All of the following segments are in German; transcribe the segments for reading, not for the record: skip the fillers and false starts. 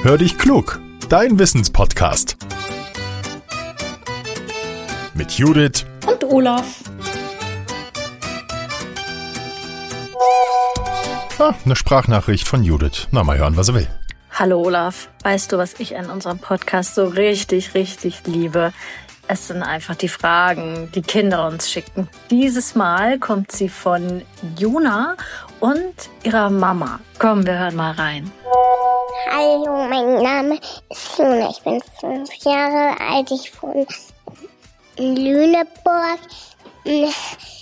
Hör dich klug, dein Wissenspodcast. Mit Judith und Olaf. Eine Sprachnachricht von Judith. Na, mal hören, was er will. Hallo Olaf, weißt du, was ich an unserem Podcast so richtig liebe? Es sind einfach die Fragen, die Kinder uns schicken. Dieses Mal kommt sie von Juna und ihrer Mama. Komm, wir hören mal rein. Hallo, mein Name ist Juna. Ich bin 5 Jahre alt. Ich wohne in Lüneburg. Ich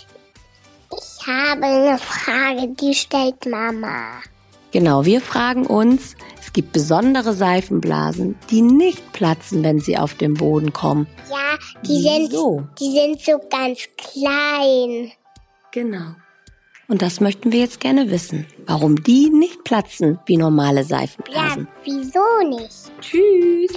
habe eine Frage, die stellt Mama. Genau, wir fragen uns, es gibt besondere Seifenblasen, die nicht platzen, wenn sie auf den Boden kommen. Ja, die sind so ganz klein. Genau. Und das möchten wir jetzt gerne wissen, warum die nicht platzen wie normale Seifenblasen. Ja, wieso nicht? Tschüss.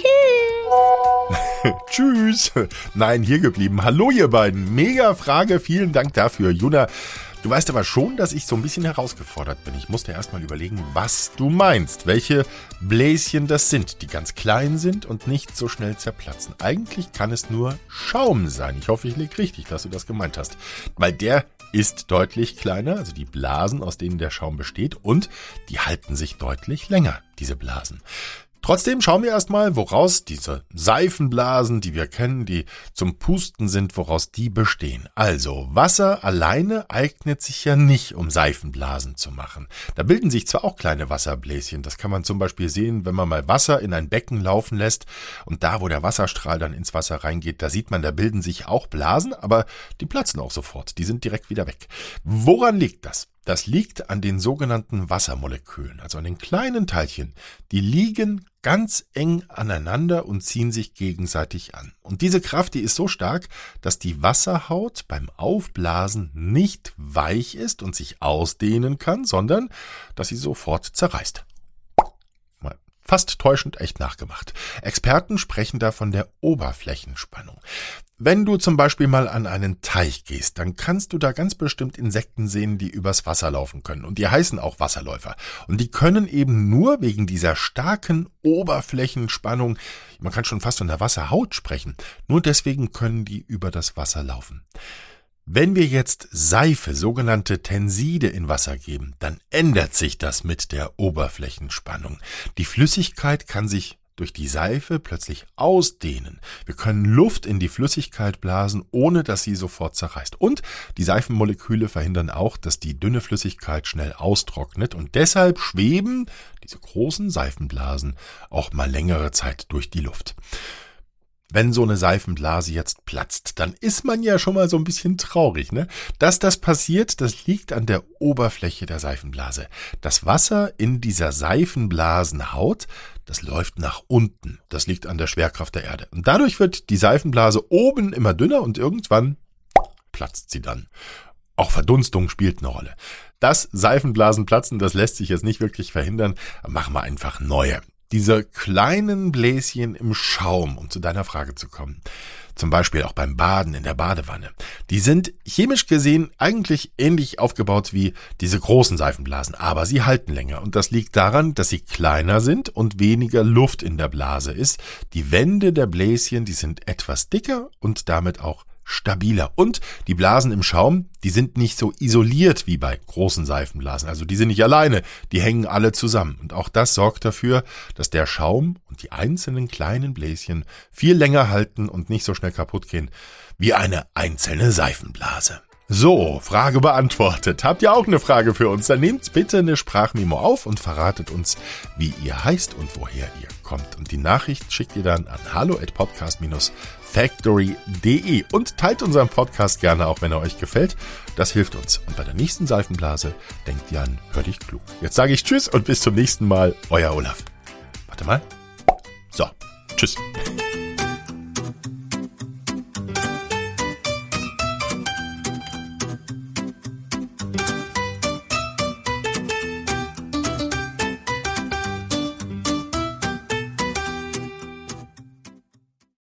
Tschüss. Nein, hier geblieben. Hallo ihr beiden. Mega Frage. Vielen Dank dafür, Juna. Du weißt aber schon, dass ich so ein bisschen herausgefordert bin. Ich musste erst mal überlegen, was du meinst. Welche Bläschen das sind, die ganz klein sind und nicht so schnell zerplatzen. Eigentlich kann es nur Schaum sein. Ich hoffe, ich liege richtig, dass du das gemeint hast. Weil der ist deutlich kleiner, also die Blasen, aus denen der Schaum besteht. Und die halten sich deutlich länger, diese Blasen. Trotzdem schauen wir erstmal, woraus diese Seifenblasen, die wir kennen, die zum Pusten sind, woraus die bestehen. Also, Wasser alleine eignet sich ja nicht, um Seifenblasen zu machen. Da bilden sich zwar auch kleine Wasserbläschen, das kann man zum Beispiel sehen, wenn man mal Wasser in ein Becken laufen lässt und da, wo der Wasserstrahl dann ins Wasser reingeht, da sieht man, da bilden sich auch Blasen, aber die platzen auch sofort, die sind direkt wieder weg. Woran liegt das? Das liegt an den sogenannten Wassermolekülen, also an den kleinen Teilchen. Die liegen ganz eng aneinander und ziehen sich gegenseitig an. Und diese Kraft, die ist so stark, dass die Wasserhaut beim Aufblasen nicht weich ist und sich ausdehnen kann, sondern dass sie sofort zerreißt. Fast täuschend echt nachgemacht. Experten sprechen da von der Oberflächenspannung. Wenn du zum Beispiel mal an einen Teich gehst, dann kannst du da ganz bestimmt Insekten sehen, die übers Wasser laufen können. Und die heißen auch Wasserläufer. Und die können eben nur wegen dieser starken Oberflächenspannung, man kann schon fast von der Wasserhaut sprechen, nur deswegen können die über das Wasser laufen. Wenn wir jetzt Seife, sogenannte Tenside, in Wasser geben, dann ändert sich das mit der Oberflächenspannung. Die Flüssigkeit kann sich durch die Seife plötzlich ausdehnen. Wir können Luft in die Flüssigkeit blasen, ohne dass sie sofort zerreißt. Und die Seifenmoleküle verhindern auch, dass die dünne Flüssigkeit schnell austrocknet. Und deshalb schweben diese großen Seifenblasen auch mal längere Zeit durch die Luft. Wenn so eine Seifenblase jetzt platzt, dann ist man ja schon mal so ein bisschen traurig, ne? Dass das passiert, das liegt an der Oberfläche der Seifenblase. Das Wasser in dieser Seifenblasenhaut, das läuft nach unten. Das liegt an der Schwerkraft der Erde. Und dadurch wird die Seifenblase oben immer dünner und irgendwann platzt sie dann. Auch Verdunstung spielt eine Rolle. Dass Seifenblasen platzen, das lässt sich jetzt nicht wirklich verhindern. Machen wir einfach neue. Diese kleinen Bläschen im Schaum, um zu deiner Frage zu kommen, zum Beispiel auch beim Baden in der Badewanne, die sind chemisch gesehen eigentlich ähnlich aufgebaut wie diese großen Seifenblasen, aber sie halten länger und das liegt daran, dass sie kleiner sind und weniger Luft in der Blase ist. Die Wände der Bläschen, die sind etwas dicker und damit auch stabiler. Und die Blasen im Schaum, die sind nicht so isoliert wie bei großen Seifenblasen. Also die sind nicht alleine, die hängen alle zusammen. Und auch das sorgt dafür, dass der Schaum und die einzelnen kleinen Bläschen viel länger halten und nicht so schnell kaputt gehen wie eine einzelne Seifenblase. So, Frage beantwortet. Habt ihr auch eine Frage für uns? Dann nehmt bitte eine Sprachmemo auf und verratet uns, wie ihr heißt und woher ihr kommt. Und die Nachricht schickt ihr dann an hallo@podcast-factory.de und teilt unseren Podcast gerne, auch wenn er euch gefällt. Das hilft uns. Und bei der nächsten Seifenblase denkt ihr an Hör dich klug. Jetzt sage ich Tschüss und bis zum nächsten Mal. Euer Olaf. Warte mal. So, Tschüss.